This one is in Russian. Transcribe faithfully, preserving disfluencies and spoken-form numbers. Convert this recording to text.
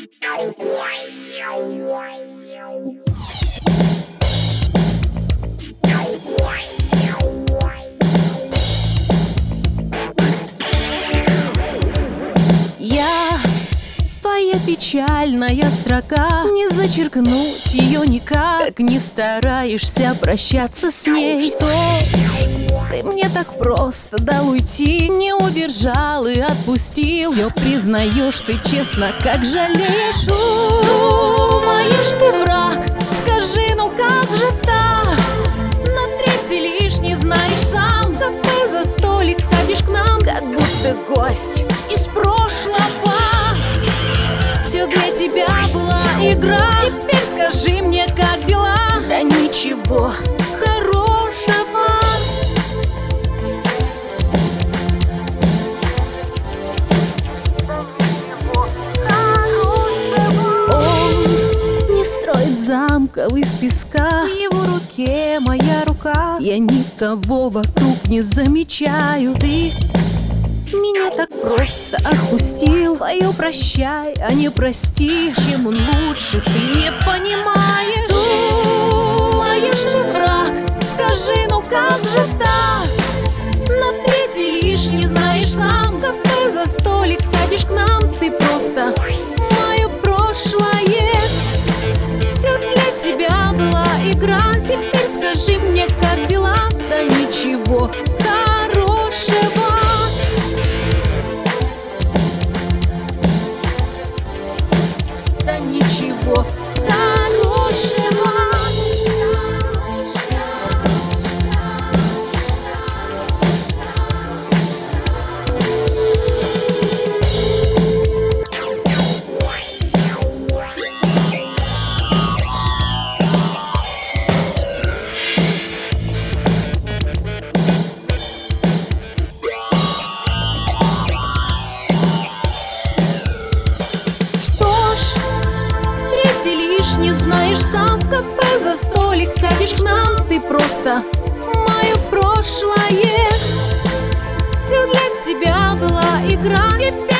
Я твоя печальная строка, не зачеркнуть ее никак, как не стараешься прощаться с ней. Что ты мне так просто дал уйти, не удержал и отпустил. Все признаешь ты честно, как жалеешь. Думаешь, ты враг, скажи, ну как же так? На третий лишний знаешь сам. В кафе за столик садишь к нам, как будто гость из прошлого. Все для тебя была игра, теперь скажи мне, как дела? Да ничего хорошего. Он не строит замков из песка, в его руке моя рука. Я никого вокруг не замечаю. Ты меня так просто отпустил. Твое прощай, а не прости. Чем он лучше, ты не понимаешь. Думаешь, ты враг, скажи, ну как же так? На третий лишний знаешь сам. В кафе за столик сядешь к нам. Ты просто мое прошлое. Все для тебя была игра, теперь скажи мне, как дела? Да ничего хорошего. Да ничего хорошего. Не знаешь сам, в кафе за столик сядешь к нам. Ты просто мое прошлое. Все для тебя была игра, теперь